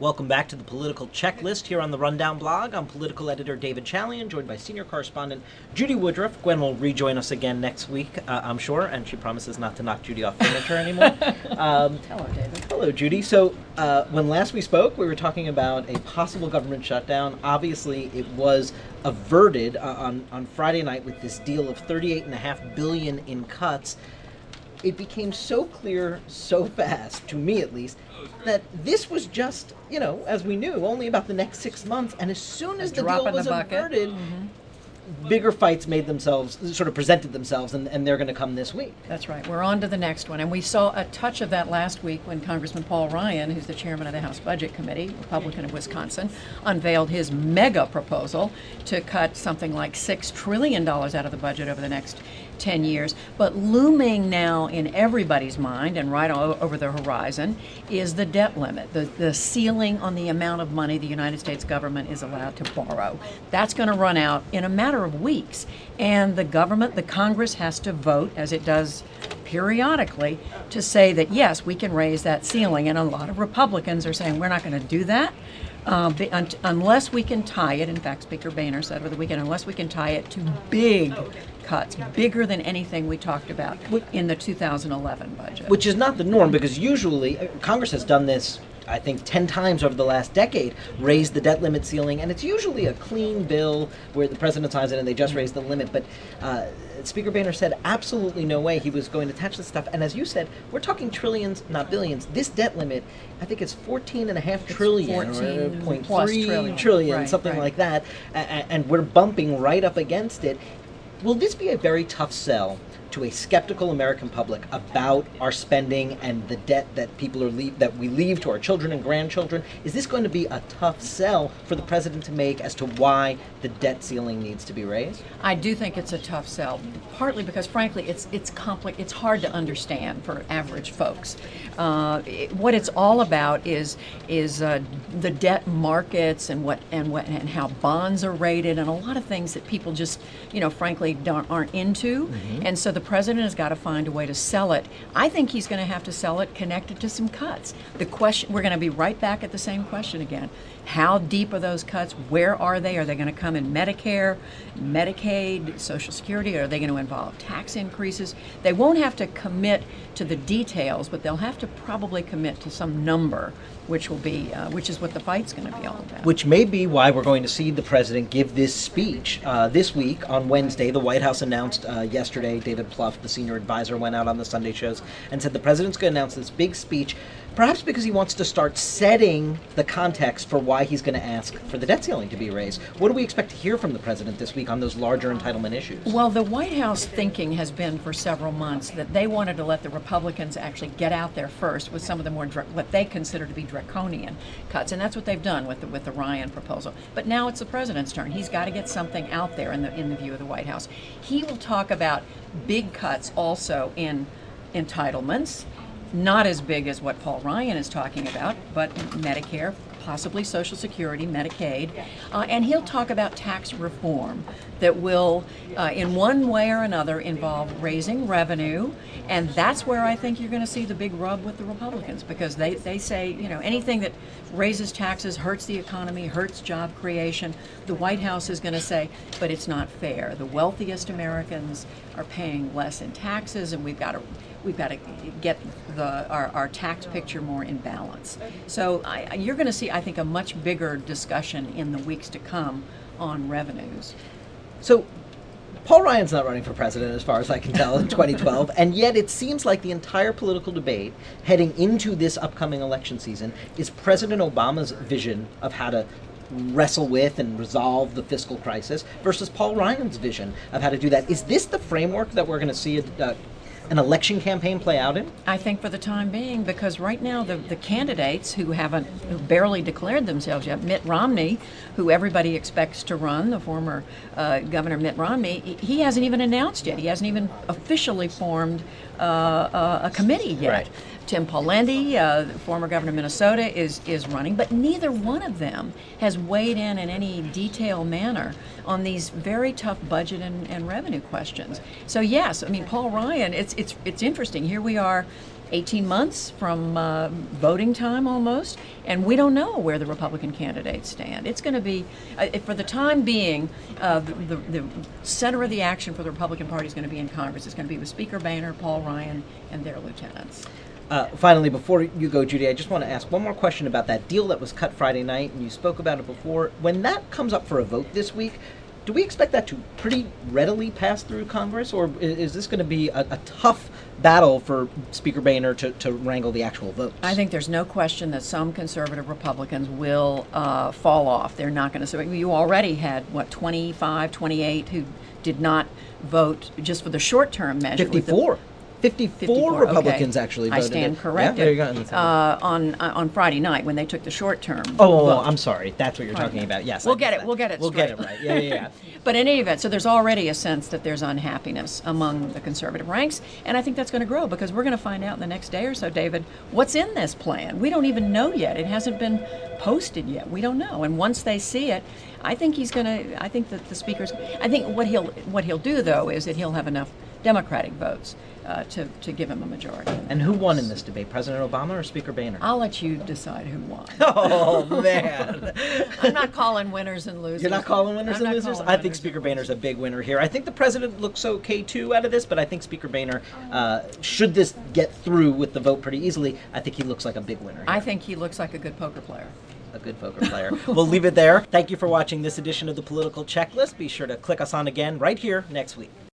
Welcome back to the Political Checklist here on the Rundown blog. I'm political editor David Chalian, joined by senior correspondent Judy Woodruff. Gwen will rejoin us again next week, I'm sure, and she promises not to knock Judy off furniture anymore. Hello, David. Hello, Judy. So when last we spoke, we were talking about a possible government shutdown. Obviously, it was averted on Friday night with this deal of $38.5 billion in cuts. It became so clear so fast, to me at least, that this was just, as we knew, only about the next 6 months. And as soon as the deal was averted, bigger fights presented themselves, and they're going to come this week. That's right. We're on to the next one. And we saw a touch of that last week when Congressman Paul Ryan, who's the chairman of the House Budget Committee, Republican of Wisconsin, unveiled his mega proposal to cut something like $6 trillion out of the budget over the next 10 years. But looming now in everybody's mind and right over the horizon is the debt limit, the ceiling on the amount of money the United States government is allowed to borrow. That's going to run out in a matter of weeks. And the Congress has to vote, as it does periodically, to say that, yes, we can raise that ceiling. And a lot of Republicans are saying we're not going to do that. Unless we can tie it, in fact, Speaker Boehner said over the weekend, unless we can tie it to big cuts, bigger than anything we talked about in the 2011 budget. Which is not the norm, because usually Congress has done this, I think, 10 times over the last decade, raised the debt limit ceiling, and it's usually a clean bill where the president signs it and they just raise the limit. But Speaker Boehner said absolutely no way he was going to touch this stuff. And as you said, we're talking trillions, not billions. This debt limit, I think it's $14.5 trillion, or 0.3 trillion, right, something right. like that, and we're bumping right up against it. Will this be a very tough sell to a skeptical American public about our spending and the debt that that we leave to our children and grandchildren? Is this going to be a tough sell for the president to make as to why the debt ceiling needs to be raised? I do think it's a tough sell, partly because, frankly, it's hard to understand for average folks. What it's all about is the debt markets and how bonds are rated, and a lot of things that people just frankly aren't into. Mm-hmm. And so the president has got to find a way to sell it. I think he's going to have to sell it connected to some cuts. The question, we're going to be right back at the same question again. How deep are those cuts? Where are they? Are they going to come in Medicare, Medicaid, Social Security? Are they going to involve tax increases? They won't have to commit to the details, but they'll have to probably commit to some number, which is what the fight's going to be all about. Which may be why we're going to see the president give this speech this week on Wednesday. The White House announced yesterday, David Plouffe, the senior advisor, went out on the Sunday shows and said the president's going to announce this big speech, perhaps because he wants to start setting the context for why he's going to ask for the debt ceiling to be raised. What do we expect to hear from the president this week on those larger entitlement issues? Well, the White House thinking has been for several months that they wanted to let the Republicans actually get out there first with some of the more what they consider to be draconian cuts, and that's what they've done with the Ryan proposal. But now it's the president's turn. He's got to get something out there in the view of the White House. He will talk about big cuts also in entitlements. Not as big as what Paul Ryan is talking about, but Medicare, possibly Social Security, Medicaid, and he'll talk about tax reform that will, in one way or another, involve raising revenue, and that's where I think you're going to see the big rub with the Republicans, because they say, anything that raises taxes hurts the economy, hurts job creation. The White House is going to say, but it's not fair. The wealthiest Americans are paying less in taxes, and we've got to get our tax picture more in balance. So you're going to see, I think, a much bigger discussion in the weeks to come on revenues. So Paul Ryan's not running for president, as far as I can tell, in 2012, and yet it seems like the entire political debate heading into this upcoming election season is President Obama's vision of how to wrestle with and resolve the fiscal crisis versus Paul Ryan's vision of how to do that. Is this the framework that we're going to see an election campaign play out in? I think for the time being, because right now the candidates who barely declared themselves yet, Mitt Romney, who everybody expects to run, the former Governor Mitt Romney, he hasn't even announced yet. He hasn't even officially formed a committee yet. Right. Tim Pawlenty, the former governor of Minnesota, is running, but neither one of them has weighed in any detailed manner on these very tough budget and revenue questions. So yes, I mean, Paul Ryan, it's interesting. Here we are 18 months from voting time almost, and we don't know where the Republican candidates stand. It's going to be, for the time being, the center of the action for the Republican Party is going to be in Congress. It's going to be with Speaker Boehner, Paul Ryan, and their lieutenants. Finally, before you go, Judy, I just want to ask one more question about that deal that was cut Friday night, and you spoke about it before. When that comes up for a vote this week, do we expect that to pretty readily pass through Congress, or is this going to be a tough battle for Speaker Boehner to wrangle the actual votes? I think there's no question that some conservative Republicans will fall off. They're not going to. You already had, 25, 28 who did not vote just for the short-term measure. 54. 54 Republicans actually voted. I stand corrected. Yeah, there you go. On Friday night when they took the short-term vote. I'm sorry. That's what you're talking about. Yes. We'll get it. We'll get it right. Yeah. But in any event, so there's already a sense that there's unhappiness among the conservative ranks, and I think that's going to grow because we're going to find out in the next day or so, David, what's in this plan. We don't even know yet. It hasn't been posted yet. We don't know. And once they see it, I think I think that the speaker's. I think what he'll do though is that he'll have enough Democratic votes to give him a majority. And who won in this debate, President Obama or Speaker Boehner? I'll let you decide who won. Oh, man. I'm not calling winners and losers. You're not calling winners and losers? I think winners Speaker Boehner's a big winner here. I think the president looks okay, too, out of this, but I think Speaker Boehner, should this get through with the vote pretty easily, I think he looks like a big winner here. I think he looks like a good poker player. A good poker player. We'll leave it there. Thank you for watching this edition of the Political Checklist. Be sure to click us on again right here next week.